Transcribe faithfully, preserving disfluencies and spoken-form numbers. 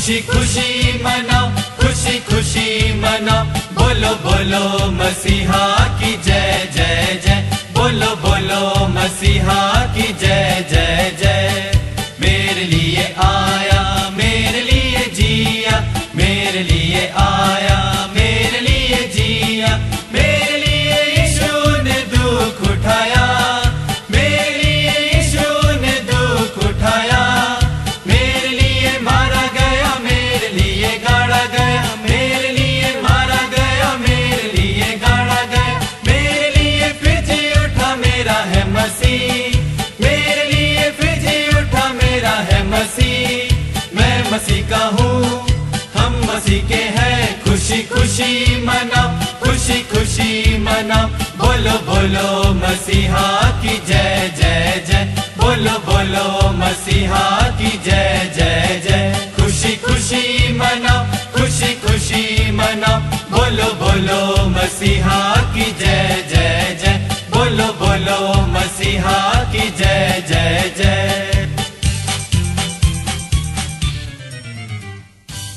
खुशी खुशी मनाओ, खुशी खुशी मनाओ, बोलो बोलो मसीहा की जय जय जय, बोलो बोलो मसीहा की जय जय जय। मेरे लिए आया, मेरे लिए जिया, मेरे लिए आया, मेरे लिए जिया, मेरे लिए यीशु ने दुख उठाया, मेरे लिए यीशु ने दुख उठाया, मेरे लिए मारा गया, मेरे लिए गाड़ा गया, मेरे लिए मारा गया, मेरे लिए गाड़ा गया, मेरे लिए फिर जी उठा मेरा है मसीह, मेरे लिए फिर जी उठा मेरा है मसीह। मैं मसीह का हूँ, हम मसीह के हैं, खुशी खुशी मनाओ, खुशी खुशी मनाओ, बोलो बोलो मसीहा की जय जय जय, बोलो बोलो मसीहा की जय